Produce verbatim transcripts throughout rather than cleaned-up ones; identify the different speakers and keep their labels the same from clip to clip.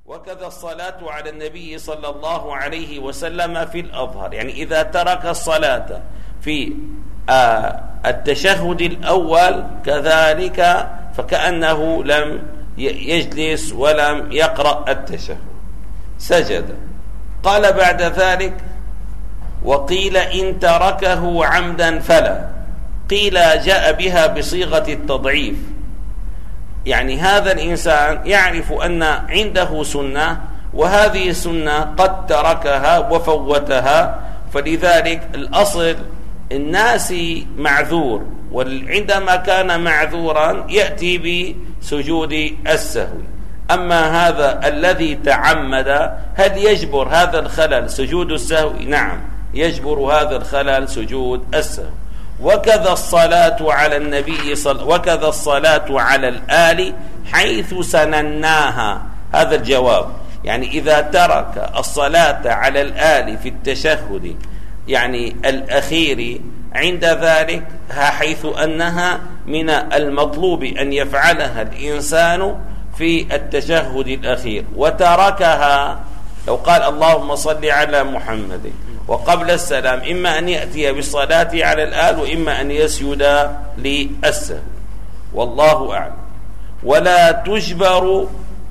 Speaker 1: وكذا الصلاة على النبي صلى الله عليه وسلم في الأظهر، يعني إذا ترك الصلاة في التشهد الأول كذلك فكأنه لم يجلس ولم يقرأ التشهد، سجد. قال بعد ذلك: وقيل إن تركه عمدا فلا. قيل جاء بها بصيغة التضعيف، يعني هذا الإنسان يعرف أن عنده سنة وهذه السنة قد تركها وفوتها، فلذلك الأصل الناس معذور، وعندما كان معذورا يأتي بسجود السهو. أما هذا الذي تعمد هل يجبر هذا الخلل سجود السهو؟ نعم، يجبر هذا الخلل سجود السهو. وكذا الصلاة على النبي صل... وكذا الصلاة على الآل حيث سنناها. هذا الجواب، يعني إذا ترك الصلاة على الآل في التشهد يعني الأخير عند ذلك حيث أنها من المطلوب أن يفعلها الإنسان في التشهد الأخير، وتركها لو قال اللهم صل على محمد وقبل السلام إما أن يأتي بالصلاة على الآل وإما أن يسجد للسهو، والله أعلم. ولا تجبر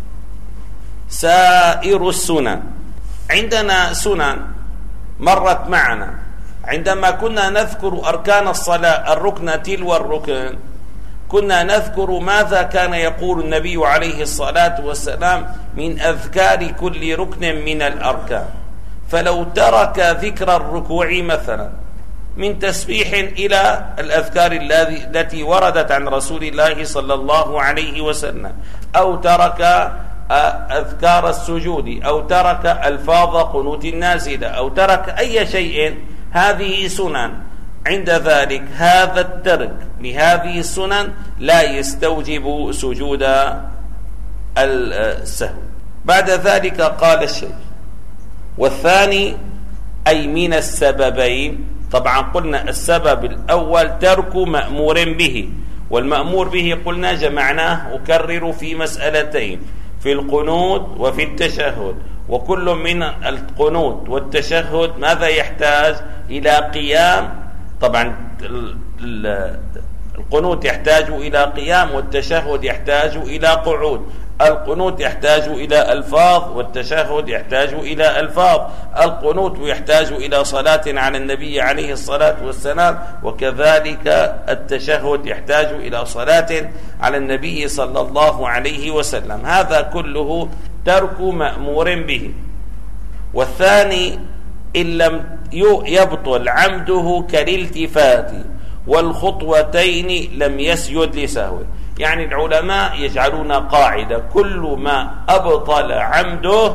Speaker 1: سائر السنن. عندنا سنن مرت معنا عندما كنا نذكر أركان الصلاة الركن تلو الركن، كنا نذكر ماذا كان يقول النبي عليه الصلاة والسلام من أذكار كل ركن من الأركان. فلو ترك ذكر الركوع مثلا من تسبيح إلى الأذكار التي وردت عن رسول الله صلى الله عليه وسلم، أو ترك أذكار السجود، أو ترك ألفاظ قنوت النازلة، أو ترك أي شيء، هذه سنن. عند ذلك هذا الترك لهذه السنن لا يستوجب سجود السهو. بعد ذلك قال الشيخ: والثاني أي من السببين. طبعا قلنا السبب الأول ترك مأمور به، والمأمور به قلنا جمعناه أكرر في مسألتين، في القنوت وفي التشهد. وكل من القنوت والتشهد ماذا يحتاج؟ إلى قيام. طبعا القنوت يحتاج إلى قيام، والتشهد يحتاج إلى قعود. القنوت يحتاج إلى ألفاظ، والتشهد يحتاج إلى ألفاظ. القنوت يحتاج إلى صلاة على النبي عليه الصلاة والسلام، وكذلك التشهد يحتاج إلى صلاة على النبي صلى الله عليه وسلم. هذا كله ترك مأمور به. والثاني إن لم يبطل عمده كالالتفات والخطوتين لم يسجد لسهوه. يعني العلماء يجعلون قاعدة: كل ما أبطل عمده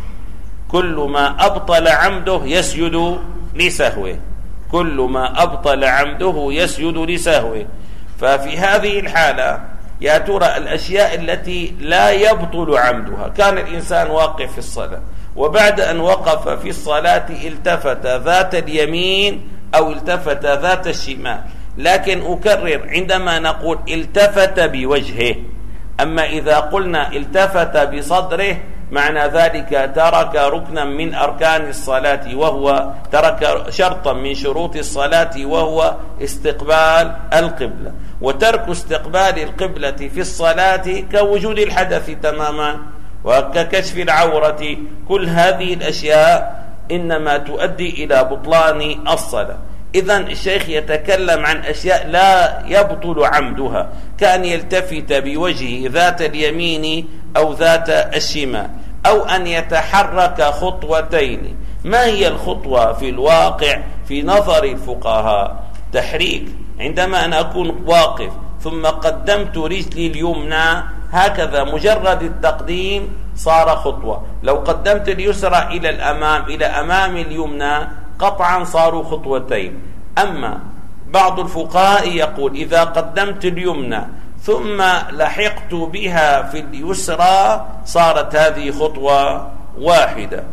Speaker 1: كل ما أبطل عمده يسجد لسهوه كل ما أبطل عمده يسجد لسهوه. ففي هذه الحالة يا ترى الأشياء التي لا يبطل عمدها، كان الإنسان واقف في الصلاة وبعد أن وقف في الصلاة التفت ذات اليمين أو التفت ذات الشمال، لكن أكرر عندما نقول التفت بوجهه، أما إذا قلنا التفت بصدره معنى ذلك ترك ركنا من أركان الصلاة، وهو ترك شرطا من شروط الصلاة وهو استقبال القبلة. وترك استقبال القبلة في الصلاة كوجود الحدث تماما وككشف العورة. كل هذه الأشياء إنما تؤدي إلى بطلان الصلاة. إذن الشيخ يتكلم عن أشياء لا يبطل عمدها، كأن يلتفت بوجهه ذات اليمين أو ذات الشمال، أو أن يتحرك خطوتين. ما هي الخطوة في الواقع في نظر الفقهاء؟ تحريك. عندما أنا أكون واقف ثم قدمت رجلي اليمنى هكذا، مجرد التقديم صار خطوة. لو قدمت اليسرى إلى الأمام إلى أمام اليمنى قطعا صاروا خطوتين. أما بعض الفقهاء يقول إذا قدمت اليمنى ثم لحقت بها في اليسرى صارت هذه خطوة واحدة،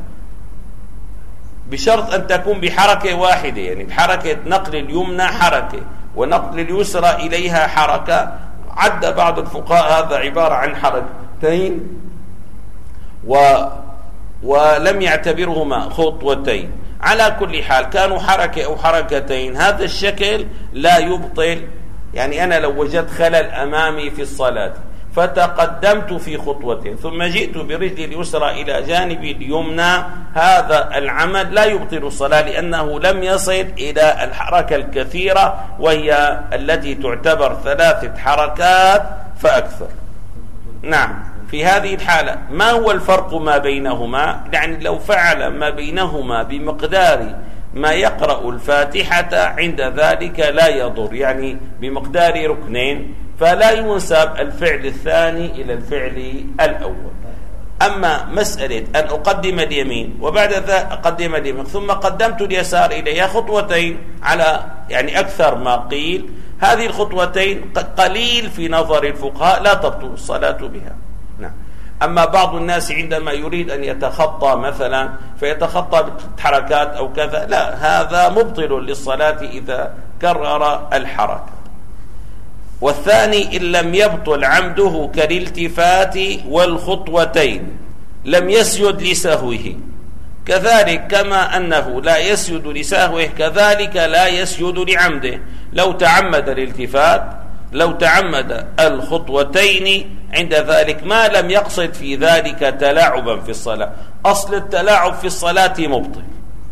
Speaker 1: بشرط أن تكون بحركة واحدة، يعني حركة نقل اليمنى حركة ونقل اليسرى إليها حركة. عد بعض الفقهاء هذا عبارة عن حركتين. و ولم يعتبرهما خطوتين. على كل حال كانوا حركة أو حركتين، هذا الشكل لا يبطل. يعني أنا لو وجدت خلل أمامي في الصلاة فتقدمت في خطوة ثم جئت برجلي اليسرى إلى جانبي اليمنى، هذا العمل لا يبطل الصلاة، لأنه لم يصل إلى الحركة الكثيرة وهي التي تعتبر ثلاثة حركات فأكثر. نعم، في هذه الحالة ما هو الفرق ما بينهما؟ يعني لو فعل ما بينهما بمقدار ما يقرأ الفاتحة عند ذلك لا يضر، يعني بمقدار ركنين، فلا ينسب الفعل الثاني إلى الفعل الأول. أما مسألة أن أقدم اليمين وبعد ذلك أقدم اليمين ثم قدمت اليسار إليها خطوتين على يعني أكثر ما قيل، هذه الخطوتين قليل في نظر الفقهاء لا تبطل الصلاة بها. نعم. أما بعض الناس عندما يريد أن يتخطى مثلا فيتخطى بحركات أو كذا، لا، هذا مبطل للصلاة إذا كرر الحركة. والثاني إن لم يبطل عمده كالالتفات والخطوتين لم يسجد لسهوه، كذلك كما أنه لا يسجد لسهوه كذلك لا يسجد لعمده. لو تعمد الالتفات، لو تعمد الخطوتين، عند ذلك ما لم يقصد في ذلك تلاعبا في الصلاة، أصل التلاعب في الصلاة مبطل.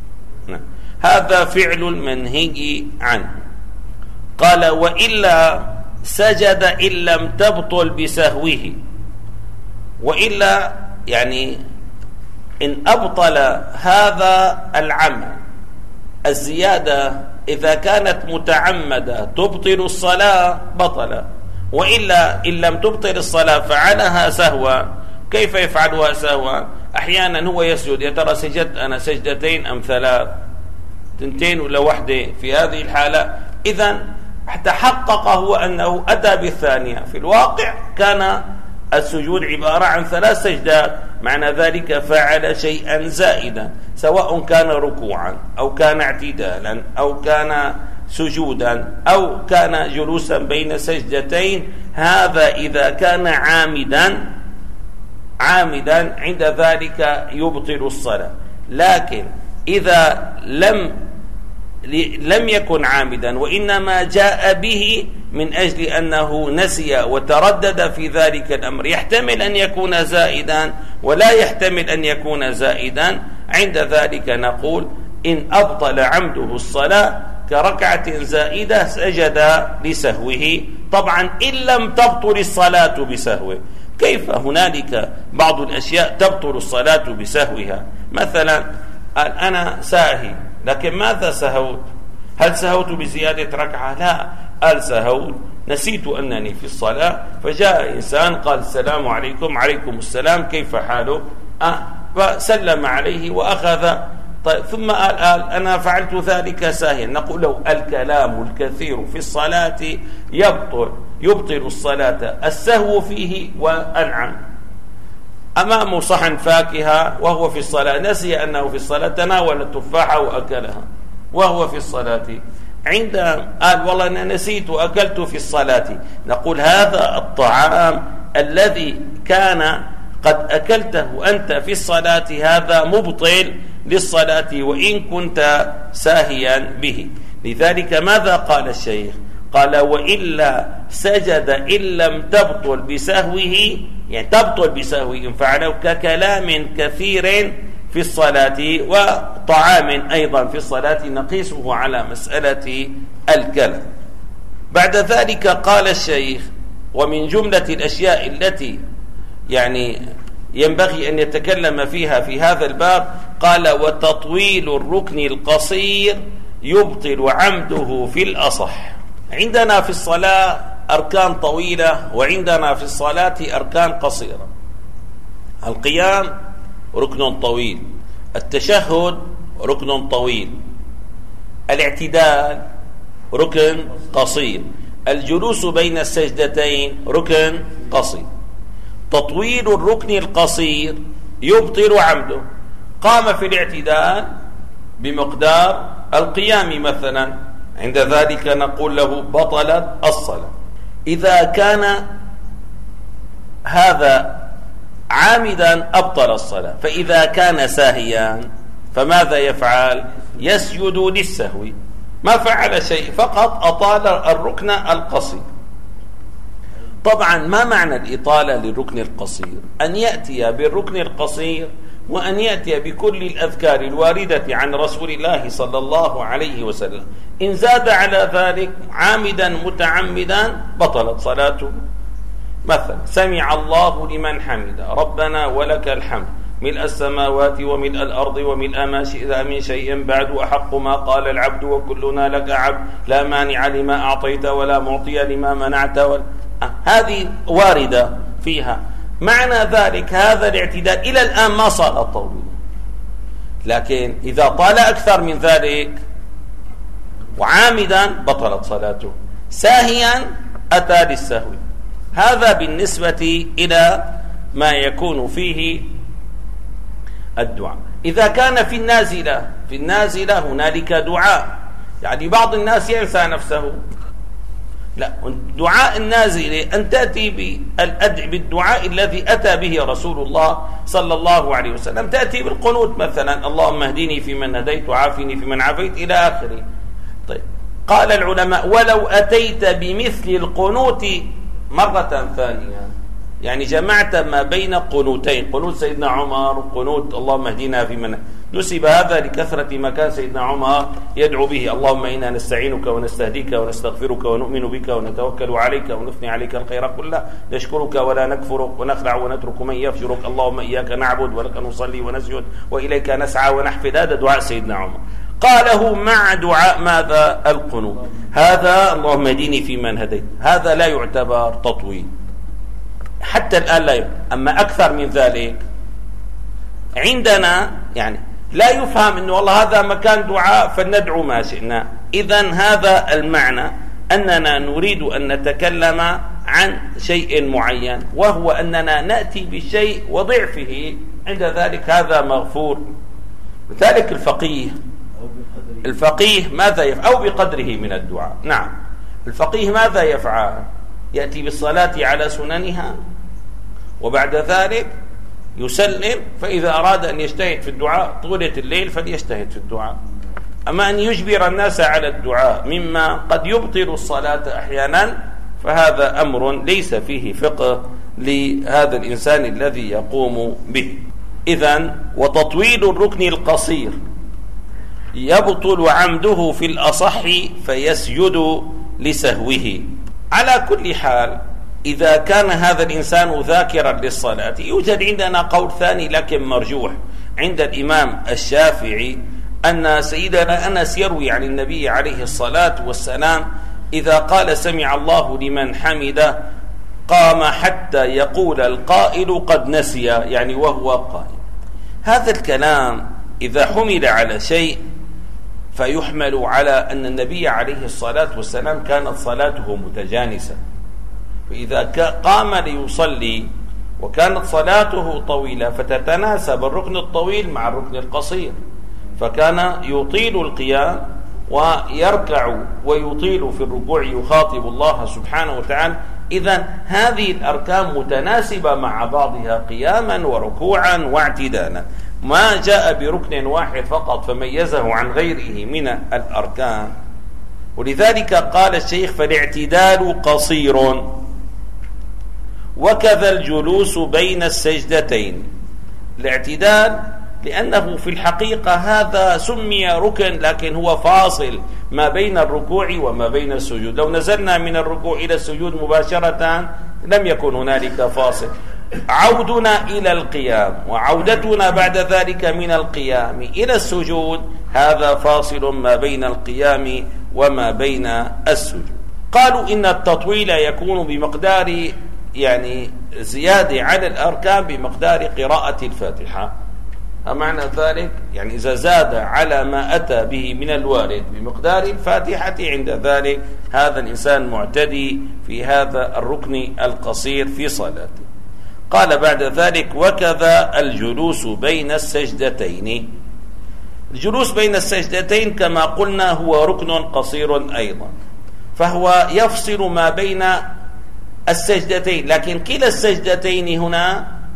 Speaker 1: هذا فعل منهي عنه. قال وإلا سجد إن لم تبطل بسهوه، وإلا يعني إن أبطل هذا العمل الزيادة إذا كانت متعمدة تبطل الصلاة بطل، وإلا إن لم تبطل الصلاة فعلها سهوا. كيف يفعلها سهوا؟ أحيانا هو يسجد، يا ترى سجدت أنا سجدتين أم ثلاث، تنتين ولا وحدة؟ في هذه الحالة إذن تحقق هو أنه أتى بالثانية، في الواقع كان السجود عبارة عن ثلاث سجدات، معنى ذلك فعل شيئا زائدا، سواء كان ركوعا أو كان اعتدالا أو كان سجودا أو كان جلوسا بين سجدتين. هذا إذا كان عامدا عامدا عند ذلك يبطل الصلاة. لكن إذا لم لم يكن عامدا وإنما جاء به من أجل أنه نسي وتردد في ذلك الأمر، يحتمل أن يكون زائدا ولا يحتمل أن يكون زائدا، عند ذلك نقول إن أبطل عمده الصلاة كركعة زائدة سجد لسهوه. طبعا إن لم تبطل الصلاة بسهوه، كيف هنالك بعض الأشياء تبطل الصلاة بسهوها؟ مثلا أنا ساهي، لكن ماذا سهوت؟ هل سهوت بزيادة ركعة؟ لا، قال سهوت نسيت أنني في الصلاة، فجاء إنسان قال السلام عليكم، عليكم السلام، كيف حالك؟ أه فسلم عليه وأخذ. طيب ثم قال, قال أنا فعلت ذلك ساهيا. نقول له الكلام الكثير في الصلاة يبطل يبطل الصلاة، السهو فيه والعمد. أمامه صحن فاكهة وهو في الصلاة، نسي أنه في الصلاة، تناول التفاحة وأكلها وهو في الصلاة، عند قال والله أنا نسيت وأكلت في الصلاة، نقول هذا الطعام الذي كان قد أكلته أنت في الصلاة هذا مبطل للصلاة وإن كنت ساهيا به. لذلك ماذا قال الشيخ؟ قال وإلا سجد إن لم تبطل بسهوه، يعني تبطل بسهوه إن فعله ككلام كثير في الصلاة وطعام أيضا في الصلاة، نقيسه على مسألة الكلام. بعد ذلك قال الشيخ ومن جملة الأشياء التي يعني ينبغي أن يتكلم فيها في هذا الباب، قال وتطويل الركن القصير يبطل عمده في الأصح. عندنا في الصلاة أركان طويلة وعندنا في الصلاة أركان قصيرة. القيام ركن طويل، التشهد ركن طويل، الاعتدال ركن قصير، الجلوس بين السجدتين ركن قصير. تطويل الركن القصير يبطل عمده. قام في الاعتدال بمقدار القيام مثلا، عند ذلك نقول له بطلت الصلاة. إذا كان هذا عامدا أبطل الصلاة. فإذا كان ساهيا فماذا يفعل؟ يسجد للسهو، ما فعل شيء، فقط أطال الركن القصير. طبعا ما معنى الإطالة للركن القصير؟ أن يأتي بالركن القصير وأن يأتي بكل الأذكار الواردة عن رسول الله صلى الله عليه وسلم. إن زاد على ذلك عامدا متعمدا بطلت صلاته. مثلا سمع الله لمن حمد ربنا ولك الحمد ملء السماوات وملء الأرض وملء ما شئت من شيء بعد أحق ما قال العبد وكلنا لك عبد لا مانع لما أعطيت ولا معطي لما منعت ولا... آه. هذه واردة فيها. معنى ذلك هذا الاعتدال إلى الآن ما صار طويل، لكن إذا طال أكثر من ذلك وعامدا بطلت صلاته، ساهيا أتى للسهو. هذا بالنسبة إلى ما يكون فيه الدعاء. إذا كان في النازلة في النازلة هنالك دعاء، يعني بعض الناس ينسى نفسه، لا، دعاء النازل أن تأتي بالدعاء الذي أتى به رسول الله صلى الله عليه وسلم. تأتي بالقنوت مثلا اللهم اهدني فيمن هديت وعافني فيمن عافيت إلى آخره. طيب، قال العلماء ولو أتيت بمثل القنوت مرة ثانية، يعني جمعت ما بين قنوتين، قنوت سيدنا عمر وقنوت اللهم اهدنا فيمن، نسب هذا لكثرة ما كان سيدنا عمر يدعو به، اللهم إنا نستعينك ونستهديك ونستغفرك ونؤمن بك ونتوكل عليك ونثني عليك الخير كله، نشكرك ولا نكفرك ونخلع ونترك من يفجرك، اللهم إياك نعبد ولك نصلي ونسجد وإليك نسعى ونحفد. هذا دعاء سيدنا عمر، قاله مع دعاء ماذا؟ القنوت. هذا اللهم اهدني فيمن هديت، هذا لا يعتبر تطويل حتى الآن، لا يعتبر. أما أكثر من ذلك عندنا يعني لا يفهم أنه والله هذا مكان دعاء فلندعو ما شئنا. إذن هذا المعنى أننا نريد أن نتكلم عن شيء معين، وهو أننا نأتي بالشيء وضعفه، عند ذلك هذا مغفور. لذلك الفقيه الفقيه ماذا يفعل؟ أو بقدره من الدعاء. نعم، الفقيه ماذا يفعل؟ يأتي بالصلاة على سننها وبعد ذلك يسلم، فإذا أراد أن يجتهد في الدعاء طولة الليل فليجتهد في الدعاء. أما أن يجبر الناس على الدعاء مما قد يبطل الصلاة أحيانا فهذا أمر ليس فيه فقه لهذا الإنسان الذي يقوم به. إذن وتطويل الركن القصير يبطل عمده في الأصح فيسجد لسهوه. على كل حال إذا كان هذا الإنسان ذاكرا للصلاة، يوجد عندنا قول ثاني لكن مرجوح عند الإمام الشافعي، أن سيدنا أنس يروي عن النبي عليه الصلاة والسلام إذا قال سمع الله لمن حمده قام حتى يقول القائل قد نسي، يعني وهو قائم. هذا الكلام إذا حمل على شيء فيحمل على أن النبي عليه الصلاة والسلام كانت صلاته متجانسة، فإذا قام ليصلي وكانت صلاته طويلة فتتناسب الركن الطويل مع الركن القصير، فكان يطيل القيام ويركع ويطيل في الركوع يخاطب الله سبحانه وتعالى. إذن هذه الأركان متناسبة مع بعضها قياما وركوعا واعتدالا، ما جاء بركن واحد فقط فميزه عن غيره من الأركان. ولذلك قال الشيخ فالاعتدال قصير وكذا الجلوس بين السجدتين. الاعتدال لأنه في الحقيقة هذا سمي ركن، لكن هو فاصل ما بين الركوع وما بين السجود. لو نزلنا من الركوع إلى السجود مباشرة لم يكن هنالك فاصل. عودنا إلى القيام وعودتنا بعد ذلك من القيام إلى السجود هذا فاصل ما بين القيام وما بين السجود. قالوا إن التطويل يكون بمقدار يعني زيادة على الأركان بمقدار قراءة الفاتحة. معنى ذلك يعني إذا زاد على ما أتى به من الوارد بمقدار الفاتحة عند ذلك هذا الإنسان معتدي في هذا الركن القصير في صلاته. قال بعد ذلك وكذا الجلوس بين السجدتين. الجلوس بين السجدتين كما قلنا هو ركن قصير أيضا، فهو يفصل ما بين السجدتين، لكن كلا السجدتين هنا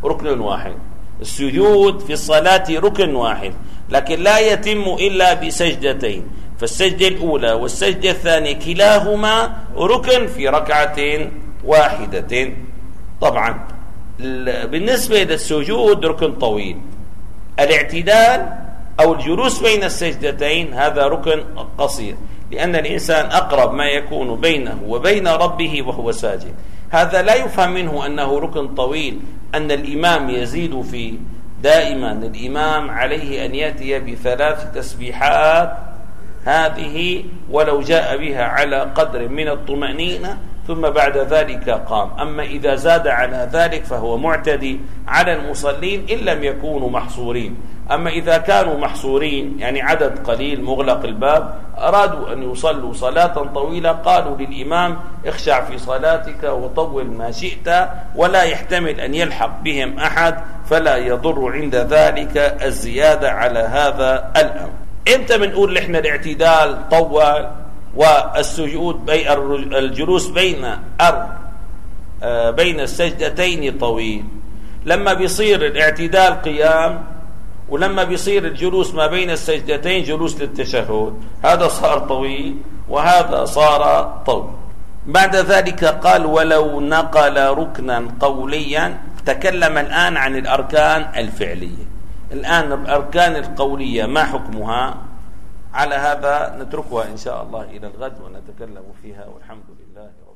Speaker 1: ركن واحد. السجود في الصلاة ركن واحد، لكن لا يتم إلا بسجدتين، فالسجدة الأولى والسجدة الثانية كلاهما ركن في ركعة واحدة. طبعا بالنسبة للسجود ركن طويل. الاعتدال أو الجلوس بين السجدتين هذا ركن قصير، لأن الإنسان أقرب ما يكون بينه وبين ربه وهو ساجد. هذا لا يفهم منه أنه ركن طويل، أن الإمام يزيد فيه. دائما الإمام عليه أن يأتي بثلاث تسبيحات هذه ولو جاء بها على قدر من الطمأنينة، ثم بعد ذلك قام. أما إذا زاد على ذلك فهو معتدي على المصلين إن لم يكونوا محصورين. أما إذا كانوا محصورين يعني عدد قليل مغلق الباب، أرادوا أن يصلوا صلاة طويلة، قالوا للإمام اخشع في صلاتك وطول ما شئت، ولا يحتمل أن يلحق بهم أحد، فلا يضر عند ذلك الزيادة على هذا الأمر. إمتى بنقول إحنا الاعتدال طول والسجود بين الجلوس بين بين السجدتين طويل؟ لما بيصير الاعتدال قيام، ولما بيصير الجلوس ما بين السجدتين جلوس للتشهد، هذا صار طويل وهذا صار طويل. بعد ذلك قال ولو نقل ركنا قوليا. تكلم الآن عن الأركان الفعلية. الآن الأركان القولية ما حكمها؟ على هذا نتركها إن شاء الله إلى الغد ونتكلم فيها، والحمد لله.